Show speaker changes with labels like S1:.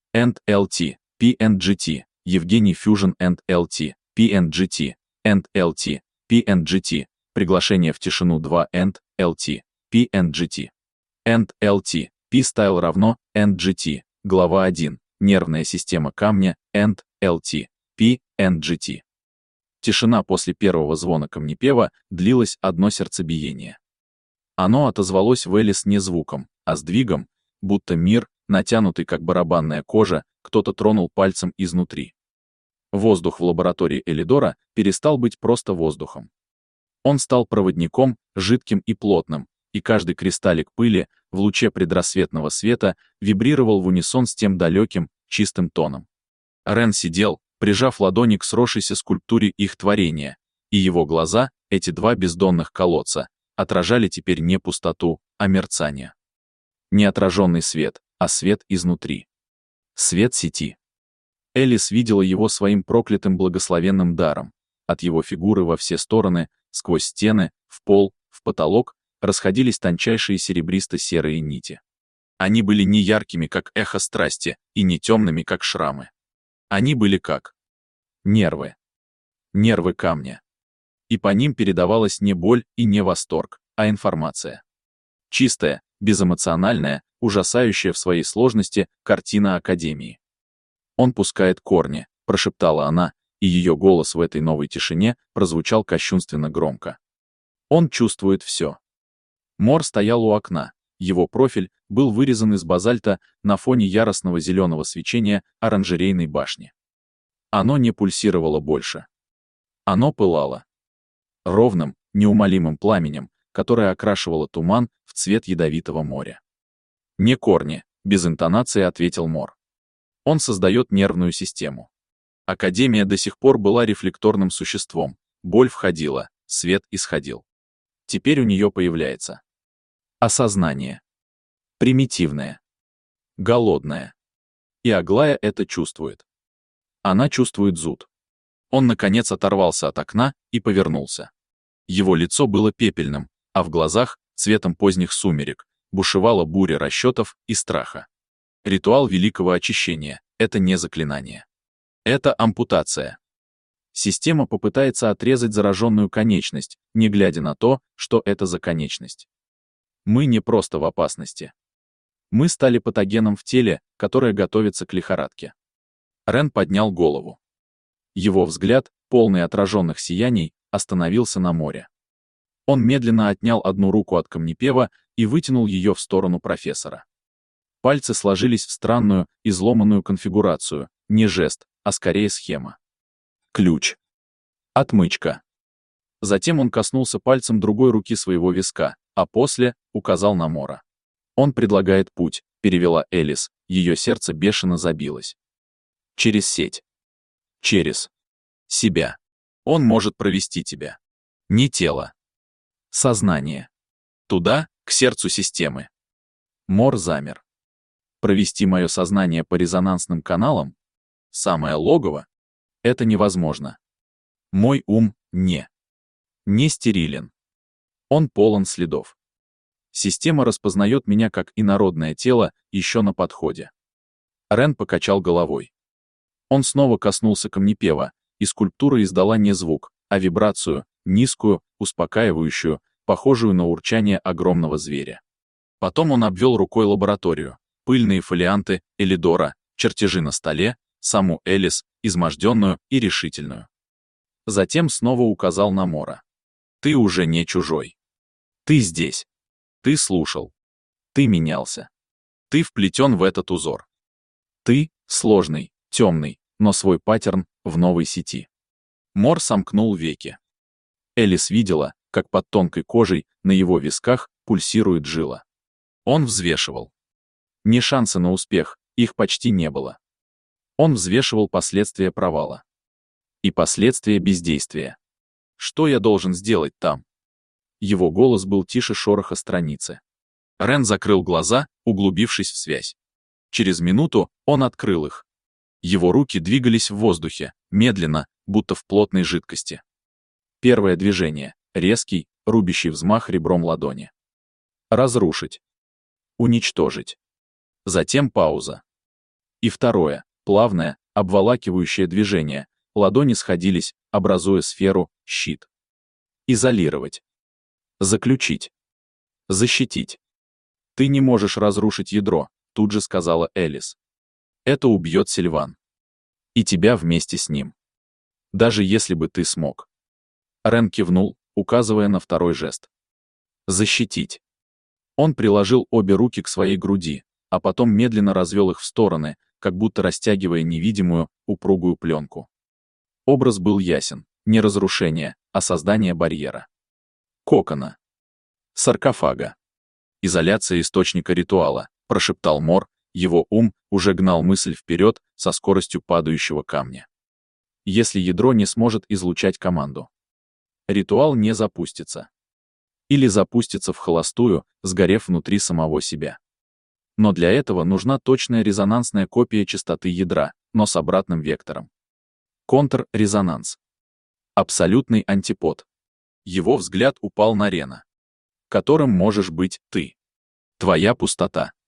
S1: LT, PNGT, Евгений Fusion LT, PNGT, LT, PNGT, приглашение в тишину 2 LT, PNGT. LT, P-Style равно NGT, глава 1, нервная система камня, LT, PNGT. Тишина после первого звона камнепева длилась одно сердцебиение. Оно отозвалось в Элис не звуком, а сдвигом, будто мир, натянутый как барабанная кожа, кто-то тронул пальцем изнутри. Воздух в лаборатории Элидора перестал быть просто воздухом. Он стал проводником, жидким и плотным, и каждый кристаллик пыли в луче предрассветного света вибрировал в унисон с тем далеким, чистым тоном. Рен сидел, прижав ладони к сросшейся скульптуре их творения, и его глаза, эти два бездонных колодца, отражали теперь не пустоту, а мерцание. Не отраженный свет, а свет изнутри. Свет сети. Элис видела его своим проклятым благословенным даром. От его фигуры во все стороны, сквозь стены, в пол, в потолок, расходились тончайшие серебристо-серые нити. Они были не яркими, как эхо страсти, и не темными, как шрамы. Они были как нервы. Нервы камня. И по ним передавалась не боль и не восторг, а информация. Чистая, безэмоциональная, ужасающая в своей сложности картина Академии. «Он пускает корни», — прошептала она, и ее голос в этой новой тишине прозвучал кощунственно громко. «Он чувствует все». Мор стоял у окна, его профиль был вырезан из базальта на фоне яростного зеленого свечения оранжерейной башни. Оно не пульсировало больше. Оно пылало. Ровным, неумолимым пламенем, которое окрашивало туман в цвет ядовитого моря. «Не корни», — без интонации ответил Мор. «Он создает нервную систему». Академия до сих пор была рефлекторным существом, боль входила, свет исходил. Теперь у нее появляется осознание. Примитивное. Голодное. И Аглая это чувствует. Она чувствует зуд. Он, наконец, оторвался от окна и повернулся. Его лицо было пепельным, а в глазах, цветом поздних сумерек, бушевала буря расчетов и страха. Ритуал великого очищения — это не заклинание. Это ампутация. Система попытается отрезать зараженную конечность, не глядя на то, что это за конечность. Мы не просто в опасности. Мы стали патогеном в теле, которое готовится к лихорадке. Рен поднял голову. Его взгляд, полный отраженных сияний, остановился на море. Он медленно отнял одну руку от камнепева и вытянул ее в сторону профессора. Пальцы сложились в странную, изломанную конфигурацию, не жест, а скорее схема. Ключ. Отмычка. Затем он коснулся пальцем другой руки своего виска, а после указал на Мора. «Он предлагает путь», — перевела Элис, ее сердце бешено забилось. «Через сеть. Через себя. Он может провести тебя. Не тело. Сознание. Туда, к сердцу системы». Мор замер. «Провести мое сознание по резонансным каналам? Самое логово? Это невозможно. Мой ум не стерилен. Он полон следов. Система распознает меня как инородное тело еще на подходе». Рен покачал головой. Он снова коснулся камнепева, и скульптура издала не звук, а вибрацию, низкую, успокаивающую, похожую на урчание огромного зверя. Потом он обвел рукой лабораторию, пыльные фолианты Элидора, чертежи на столе, саму Элис, изможденную и решительную. Затем снова указал на Мора. «Ты уже не чужой. Ты здесь. Ты слушал. Ты менялся. Ты вплетен в этот узор. Ты сложный, темный, но свой паттерн в новой сети». Мор сомкнул веки. Элис видела, как под тонкой кожей на его висках пульсирует жила. Он взвешивал. Не шансы на успех, их почти не было. Он взвешивал последствия провала. И последствия бездействия. «Что я должен сделать там?» Его голос был тише шороха страницы. Рен закрыл глаза, углубившись в связь. Через минуту он открыл их. Его руки двигались в воздухе, медленно, будто в плотной жидкости. Первое движение — резкий, рубящий взмах ребром ладони. Разрушить. Уничтожить. Затем пауза. И второе, плавное, обволакивающее движение. Ладони сходились, образуя сферу, щит. Изолировать. Заключить. Защитить. «Ты не можешь разрушить ядро», — тут же сказала Элис. «Это убьет Сильван. И тебя вместе с ним. Даже если бы ты смог». Рен кивнул, указывая на второй жест. «Защитить». Он приложил обе руки к своей груди, а потом медленно развел их в стороны, как будто растягивая невидимую, упругую пленку. Образ был ясен, не разрушение, а создание барьера. Кокона. Саркофага. «Изоляция источника ритуала», — прошептал Мор, его ум уже гнал мысль вперед со скоростью падающего камня. Если ядро не сможет излучать команду, ритуал не запустится. Или запустится вхолостую, сгорев внутри самого себя. Но для этого нужна точная резонансная копия частоты ядра, но с обратным вектором. Контррезонанс. Абсолютный антипод. Его взгляд упал на Рена. Которым можешь быть ты. Твоя пустота.